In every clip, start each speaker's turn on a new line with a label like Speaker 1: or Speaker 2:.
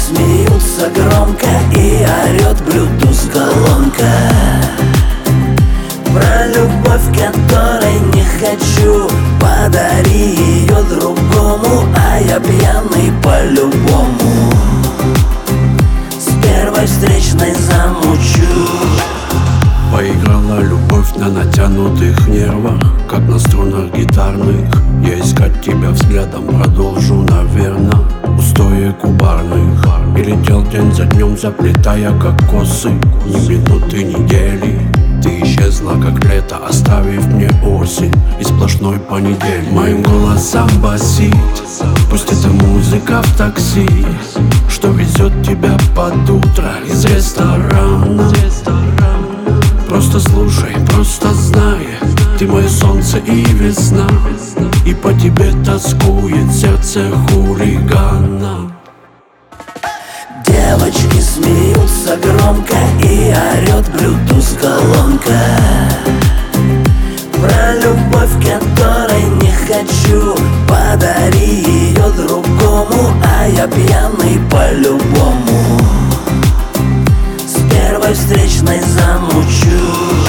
Speaker 1: смеются громко и орет Bluetooth колонка. Про любовь, которой не хочу, подари ее другому, а я пьяный по-любому. С первой встречной замучу.
Speaker 2: Поиграла любовь на натянутых нервах, как на струнах гитарных. Я искать тебя взглядом продолжу, наверно, устои кубарных. И летел день за днем, заплетая как косы, ни минуты, недели. Ты исчезла, как лето, оставив мне осень и сплошной понедельник. Моим голосом басит, пусть это музыка в такси, что везет тебя под утро из ресторана. Просто слушай, просто знай, ты мое солнце и весна, и по тебе тоскует сердце хулигана.
Speaker 1: Девочки смеются громко и орет Bluetooth колонка. Про любовь, которой не хочу, подари ее другому, а я пьяный по-любому. С первой встречной замучу.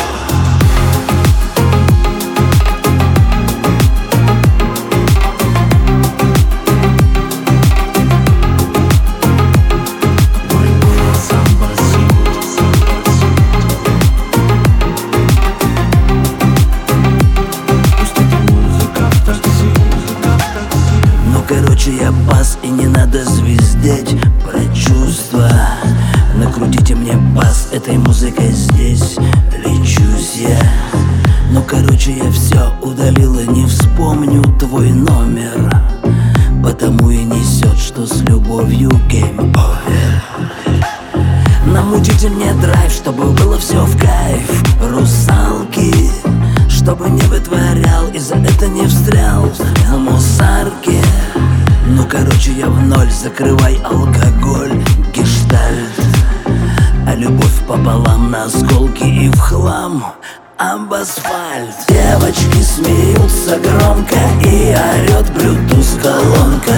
Speaker 1: Короче, я бас, и не надо звездеть про чувства. Накрутите мне бас, этой музыкой здесь лечусь я. Ну, короче, я все удалил и не вспомню твой номер, потому и несет, что с любовью game over. Намутите мне драйв, чтобы было все в кайф. Русалки, чтобы не вытворял и за это не встрял в мусарке. Ну, короче, я в ноль, закрывай алкоголь, гештальт. А любовь пополам на осколки и в хлам об асфальт. Девочки смеются громко и орет Bluetooth колонка.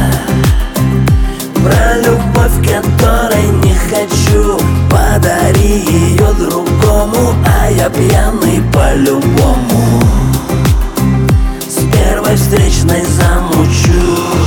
Speaker 1: Про любовь, которой не хочу, подари ее другому, а я пьяный по-любому. С первой встречной замучу.